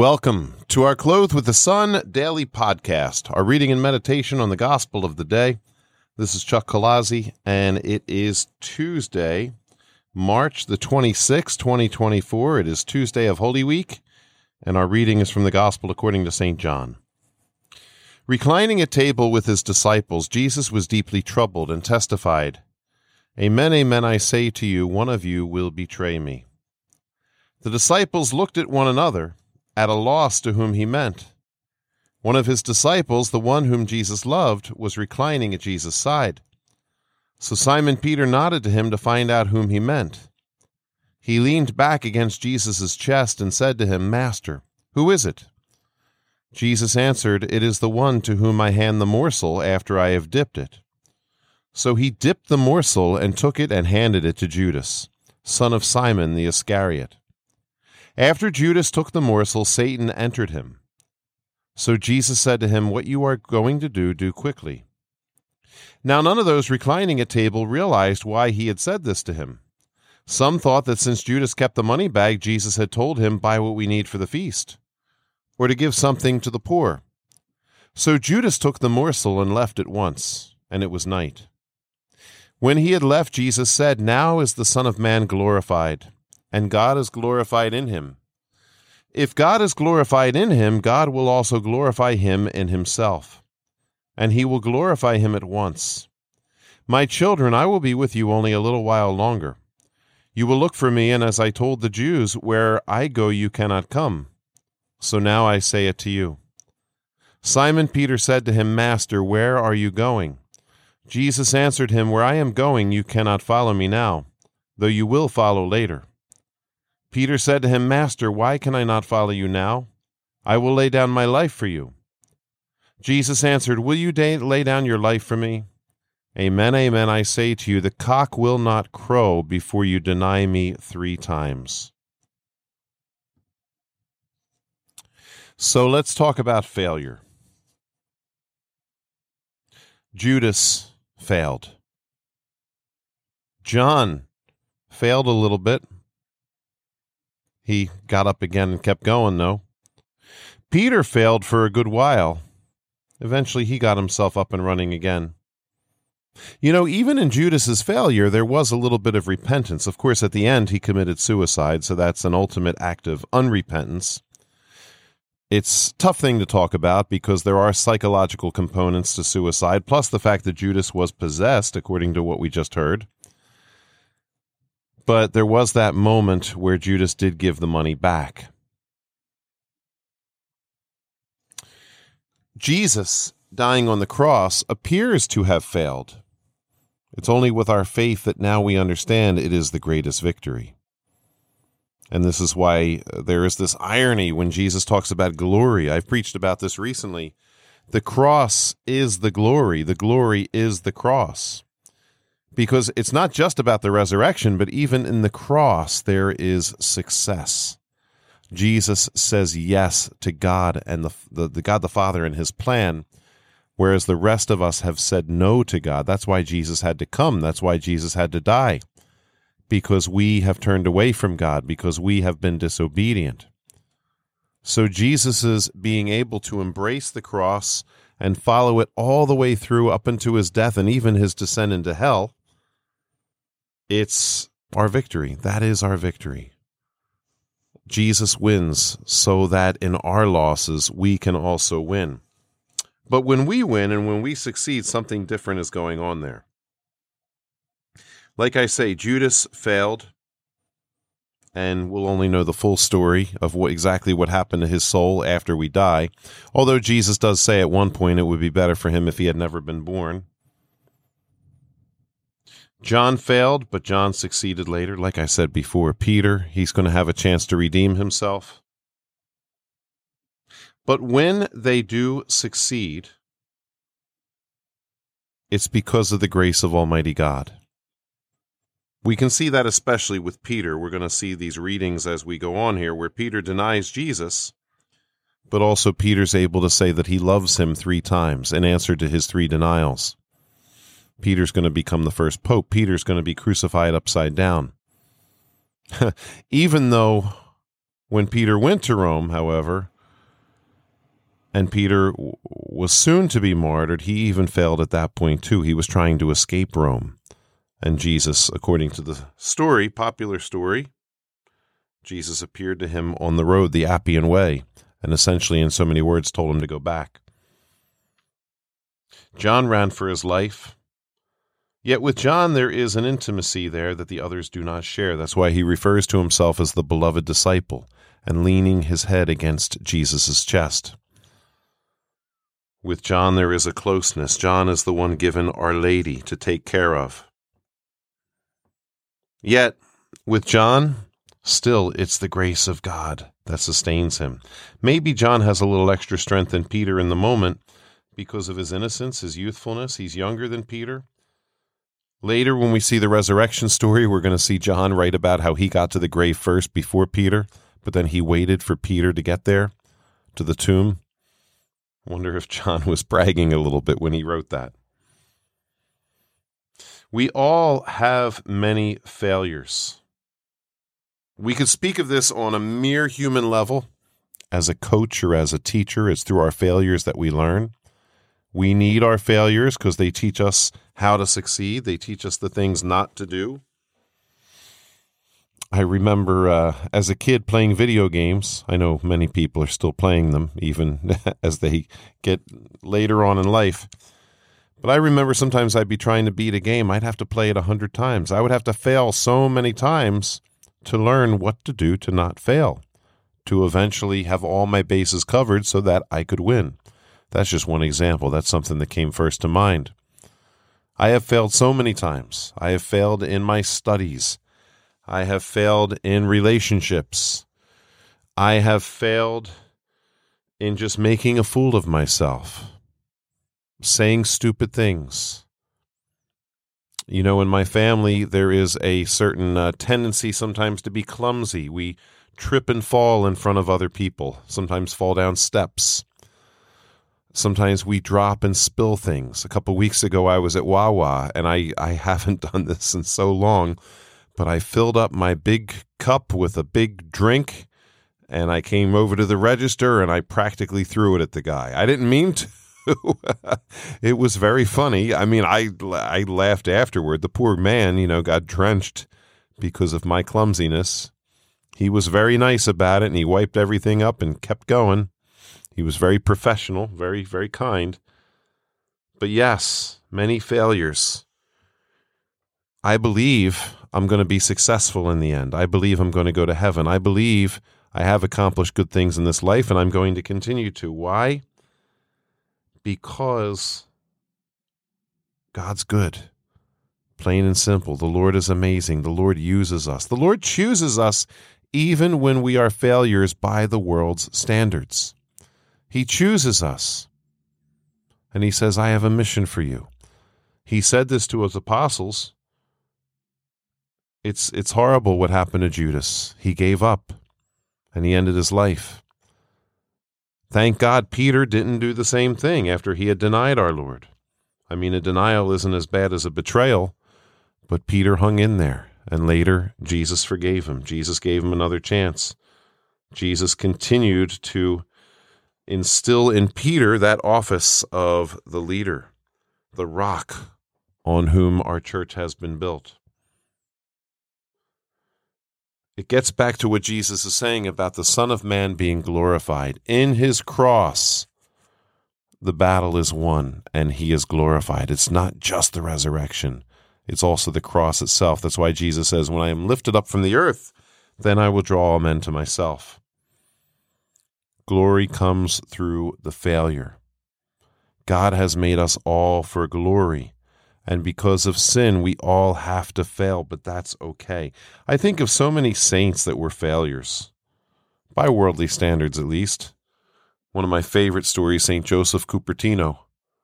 Welcome to our Clothed with the Sun daily podcast, our reading and meditation on the gospel of the day. This is Chuck Colazzi, and it is Tuesday, March the 26th, 2024. It is Tuesday of Holy Week, and our reading is from the gospel according to St. John. Reclining at table with his disciples, Jesus was deeply troubled and testified, "Amen, amen, I say to you, one of you will betray me." The disciples looked at one another, at a loss to whom he meant. One of his disciples, the one whom Jesus loved, was reclining at Jesus' side. So Simon Peter nodded to him to find out whom he meant. He leaned back against Jesus' chest and said to him, "Master, who is it?" Jesus answered, "It is the one to whom I hand the morsel after I have dipped it." So he dipped the morsel and took it and handed it to Judas, son of Simon the Iscariot. After Judas took the morsel, Satan entered him. So Jesus said to him, "What you are going to do, do quickly." Now none of those reclining at table realized why he had said this to him. Some thought that since Judas kept the money bag, Jesus had told him, "Buy what we need for the feast," or to give something to the poor. So Judas took the morsel and left at once, and it was night. When he had left, Jesus said, "Now is the Son of Man glorified, and God is glorified in him. If God is glorified in him, God will also glorify him in himself, and he will glorify him at once. My children, I will be with you only a little while longer. You will look for me, and as I told the Jews, where I go you cannot come. So now I say it to you." Simon Peter said to him, "Master, where are you going?" Jesus answered him, "Where I am going you cannot follow me now, though you will follow later." Peter said to him, "Master, why can I not follow you now? I will lay down my life for you." Jesus answered, "Will you lay down your life for me? Amen, amen, I say to you, the cock will not crow before you deny me 3 times. So let's talk about failure. Judas failed. John failed a little bit. He got up again and kept going, though. Peter failed for a good while. Eventually, he got himself up and running again. You know, even in Judas's failure, there was a little bit of repentance. Of course, at the end, he committed suicide, so that's an ultimate act of unrepentance. It's a tough thing to talk about because there are psychological components to suicide, plus the fact that Judas was possessed, according to what we just heard. But there was that moment where Judas did give the money back. Jesus, dying on the cross, appears to have failed. It's only with our faith that now we understand it is the greatest victory. And this is why there is this irony when Jesus talks about glory. I've preached about this recently. The cross is the glory. The glory is the cross. Because it's not just about the resurrection, but even in the cross, there is success. Jesus says yes to God and the God the Father and his plan, whereas the rest of us have said no to God. That's why Jesus had to come. That's why Jesus had to die, because we have turned away from God, because we have been disobedient. So Jesus' being able to embrace the cross and follow it all the way through up into his death and even his descent into hell, it's our victory. That is our victory. Jesus wins so that in our losses we can also win. But when we win and when we succeed, something different is going on there. Like I say, Judas failed, and we'll only know the full story of exactly what happened to his soul after we die. Although Jesus does say at one point it would be better for him if he had never been born. John failed, but John succeeded later. Like I said before, Peter, he's going to have a chance to redeem himself. But when they do succeed, it's because of the grace of Almighty God. We can see that especially with Peter. We're going to see these readings as we go on here, where Peter denies Jesus, but also Peter's able to say that he loves him 3 times in answer to his 3 denials. Peter's going to become the first pope. Peter's going to be crucified upside down. Even though when Peter went to Rome, however, and Peter was soon to be martyred. He even failed at that point too. He was trying to escape Rome. And Jesus, according to the story, popular story, Jesus appeared to him on the road, the Appian Way, and essentially in so many words told him to go back. John ran for his life. Yet with John there is an intimacy there that the others do not share. That's why he refers to himself as the beloved disciple and leaning his head against Jesus' chest. With John there is a closeness. John is the one given Our Lady to take care of. Yet with John, still it's the grace of God that sustains him. Maybe John has a little extra strength than Peter in the moment because of his innocence, his youthfulness. He's younger than Peter. Later, when we see the resurrection story, we're going to see John write about how he got to the grave first before Peter, but then he waited for Peter to get there, to the tomb. I wonder if John was bragging a little bit when he wrote that. We all have many failures. We could speak of this on a mere human level. As a coach or as a teacher, it's through our failures that we learn. We need our failures because they teach us how to succeed. They teach us the things not to do. I remember as a kid playing video games. I know many people are still playing them, even as they get later on in life. But I remember sometimes I'd be trying to beat a game. I'd have to play it 100 times. I would have to fail so many times to learn what to do to not fail, to eventually have all my bases covered so that I could win. That's just one example. That's something that came first to mind. I have failed so many times. I have failed in my studies. I have failed in relationships. I have failed in just making a fool of myself, saying stupid things. You know, in my family, there is a certain tendency sometimes to be clumsy. We trip and fall in front of other people, sometimes fall down steps. Sometimes we drop and spill things. A couple weeks ago, I was at Wawa, and I haven't done this in so long, but I filled up my big cup with a big drink, and I came over to the register, and I practically threw it at the guy. I didn't mean to. It was very funny. I mean, I laughed afterward. The poor man, got drenched because of my clumsiness. He was very nice about it, and he wiped everything up and kept going. He was very professional, very, very kind. But yes, many failures. I believe I'm going to be successful in the end. I believe I'm going to go to heaven. I believe I have accomplished good things in this life, and I'm going to continue to. Why? Because God's good. Plain and simple. The Lord is amazing. The Lord uses us. The Lord chooses us even when we are failures by the world's standards. He chooses us. And he says, I have a mission for you. He said this to his apostles. It's horrible what happened to Judas. He gave up and he ended his life. Thank God Peter didn't do the same thing after he had denied our Lord. I mean, a denial isn't as bad as a betrayal, but Peter hung in there. And later, Jesus forgave him. Jesus gave him another chance. Jesus continued to instill in Peter that office of the leader, the rock on whom our church has been built. It gets back to what Jesus is saying about the Son of Man being glorified. In his cross, the battle is won and he is glorified. It's not just the resurrection. It's also the cross itself. That's why Jesus says, when I am lifted up from the earth, then I will draw all men to myself. Glory comes through the failure. God has made us all for glory. And because of sin, we all have to fail, but that's okay. I think of so many saints that were failures, by worldly standards at least. One of my favorite stories, St. Joseph Cupertino.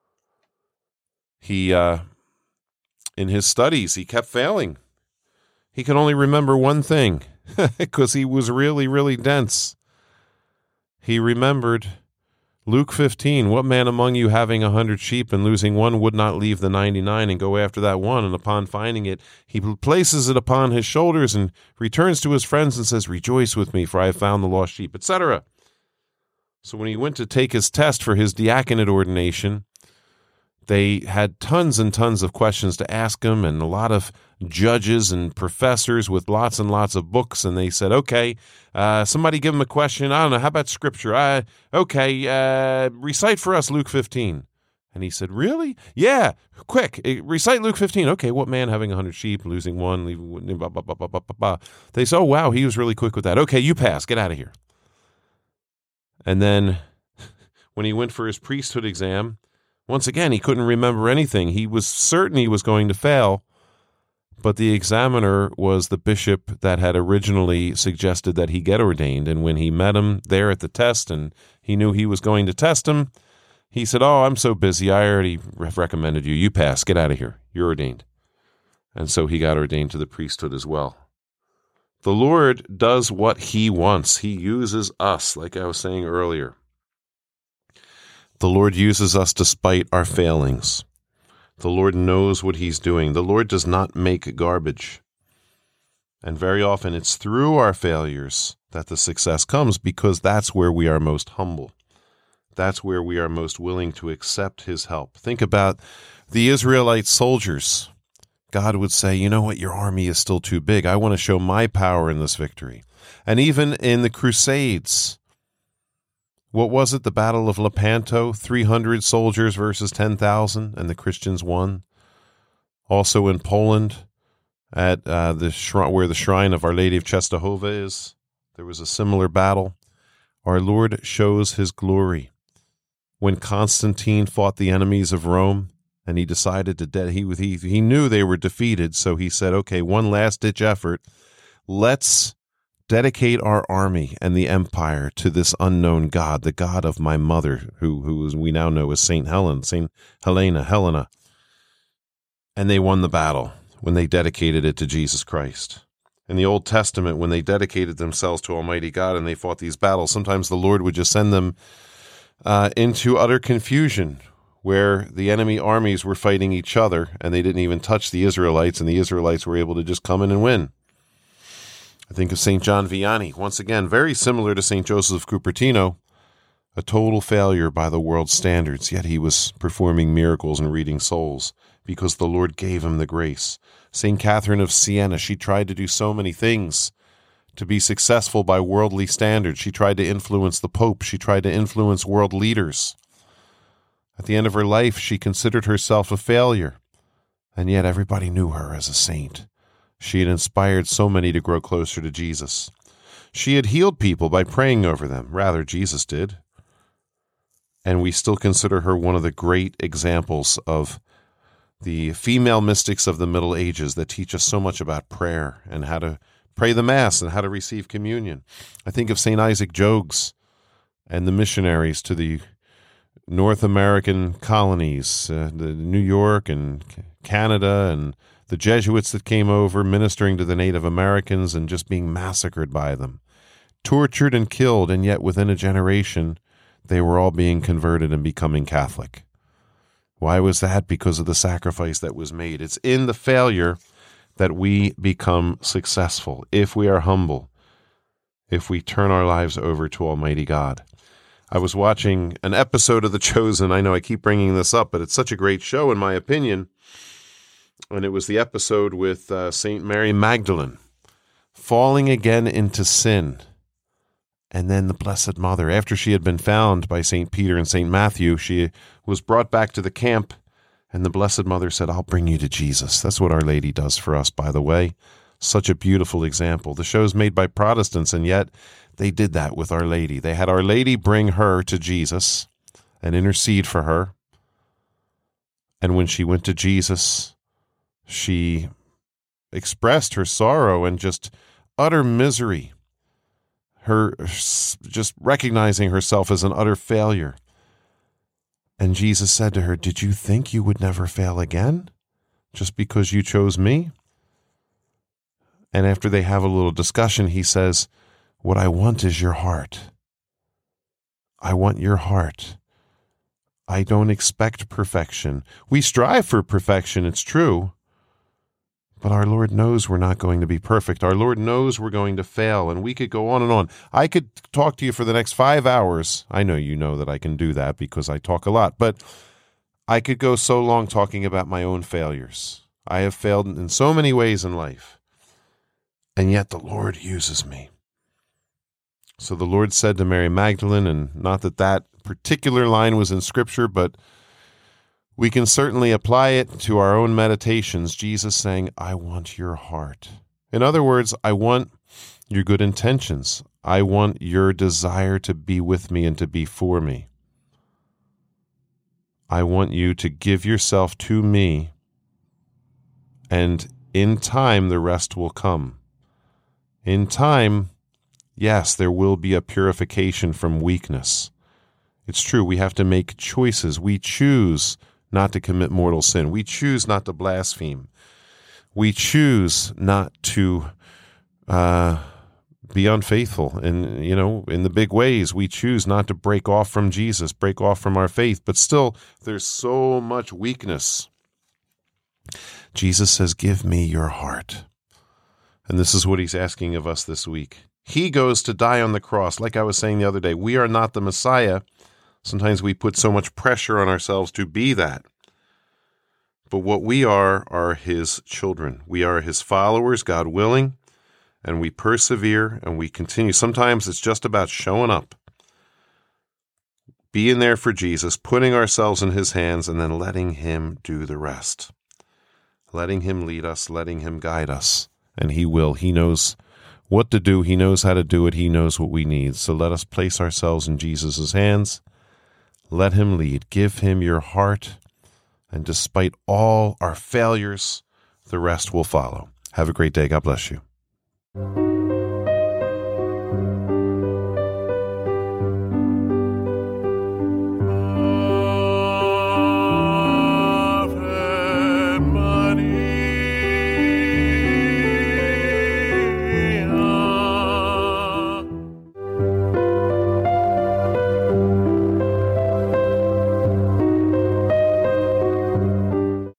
He, in his studies, he kept failing. He could only remember one thing, because he was really, really dense. He remembered Luke 15, what man among you having 100 sheep and losing one would not leave the 99 and go after that one? And upon finding it, he places it upon his shoulders and returns to his friends and says, rejoice with me, for I have found the lost sheep, etc. So when he went to take his test for his diaconate ordination, they had tons and tons of questions to ask him, and a lot of judges and professors with lots and lots of books. And they said, okay, somebody give him a question. I don't know. How about scripture? Recite for us Luke 15. And he said, really? Yeah, quick, recite Luke 15. Okay, what man having 100 sheep, losing one, leaving one, blah, blah, blah, blah, blah, blah. They said, oh, wow, he was really quick with that. Okay, you pass. Get out of here. And then when he went for his priesthood exam, once again, he couldn't remember anything. He was certain he was going to fail, but the examiner was the bishop that had originally suggested that he get ordained. And when he met him there at the test and he knew he was going to test him, he said, oh, I'm so busy. I already recommended you. You pass. Get out of here. You're ordained. And so he got ordained to the priesthood as well. The Lord does what he wants. He uses us, like I was saying earlier. The Lord uses us despite our failings. The Lord knows what he's doing. The Lord does not make garbage. And very often it's through our failures that the success comes, because that's where we are most humble. That's where we are most willing to accept his help. Think about the Israelite soldiers. God would say, you know what, your army is still too big. I want to show my power in this victory. And even in the Crusades, what was it? The Battle of Lepanto, 300 soldiers versus 10,000, and the Christians won. Also in Poland, at where the shrine of Our Lady of Czestochowa is, there was a similar battle. Our Lord shows his glory. When Constantine fought the enemies of Rome, and he decided to he knew they were defeated, so he said, okay, one last-ditch effort. Let's dedicate our army and the empire to this unknown God, the God of my mother, who we now know as Saint Helena. And they won the battle when they dedicated it to Jesus Christ. In the Old Testament, when they dedicated themselves to Almighty God and they fought these battles, sometimes the Lord would just send them into utter confusion, where the enemy armies were fighting each other and they didn't even touch the Israelites, and the Israelites were able to just come in and win. I think of St. John Vianney, once again, very similar to St. Joseph Cupertino, a total failure by the world's standards, yet he was performing miracles and reading souls because the Lord gave him the grace. St. Catherine of Siena, she tried to do so many things to be successful by worldly standards. She tried to influence the Pope. She tried to influence world leaders. At the end of her life, she considered herself a failure, and yet everybody knew her as a saint. She had inspired so many to grow closer to Jesus. She had healed people by praying over them. Rather, Jesus did. And we still consider her one of the great examples of the female mystics of the Middle Ages that teach us so much about prayer and how to pray the Mass and how to receive communion. I think of St. Isaac Jogues and the missionaries to the North American colonies, the New York and Canada, and the Jesuits that came over ministering to the Native Americans and just being massacred by them, tortured and killed, and yet within a generation, they were all being converted and becoming Catholic. Why was that? Because of the sacrifice that was made. It's in the failure that we become successful, if we are humble, if we turn our lives over to Almighty God. I was watching an episode of The Chosen. I know I keep bringing this up, but it's such a great show, in my opinion. And it was the episode with St. Mary Magdalene falling again into sin. And then the Blessed Mother, after she had been found by St. Peter and St. Matthew, she was brought back to the camp, and the Blessed Mother said, I'll bring you to Jesus. That's what Our Lady does for us, by the way. Such a beautiful example. The show's made by Protestants, and yet they did that with Our Lady. They had Our Lady bring her to Jesus and intercede for her. And when she went to Jesus, she expressed her sorrow and just utter misery, her just recognizing herself as an utter failure. And Jesus said to her, did you think you would never fail again just because you chose me? And after they have a little discussion, he says, what I want is your heart. I want your heart. I don't expect perfection. We strive for perfection, it's true. But our Lord knows we're not going to be perfect. Our Lord knows we're going to fail, and we could go on and on. I could talk to you for the next 5 hours. I know you know that I can do that because I talk a lot, but I could go so long talking about my own failures. I have failed in so many ways in life, and yet the Lord uses me. So the Lord said to Mary Magdalene, and not that that particular line was in Scripture, but we can certainly apply it to our own meditations. Jesus saying, I want your heart. In other words, I want your good intentions. I want your desire to be with me and to be for me. I want you to give yourself to me, and in time the rest will come. In time, yes, there will be a purification from weakness. It's true, we have to make choices. We choose not to commit mortal sin. We choose not to blaspheme. We choose not to be unfaithful. And, in the big ways, we choose not to break off from Jesus, break off from our faith. But still, there's so much weakness. Jesus says, give me your heart. And this is what he's asking of us this week. He goes to die on the cross. Like I was saying the other day, we are not the Messiah. Sometimes we put so much pressure on ourselves to be that. But what we are his children. We are his followers, God willing, and we persevere and we continue. Sometimes it's just about showing up, being there for Jesus, putting ourselves in his hands, and then letting him do the rest. Letting him lead us, letting him guide us. And he will. He knows what to do. He knows how to do it. He knows what we need. So let us place ourselves in Jesus' hands. Let him lead. Give him your heart. And despite all our failures, the rest will follow. Have a great day. God bless you.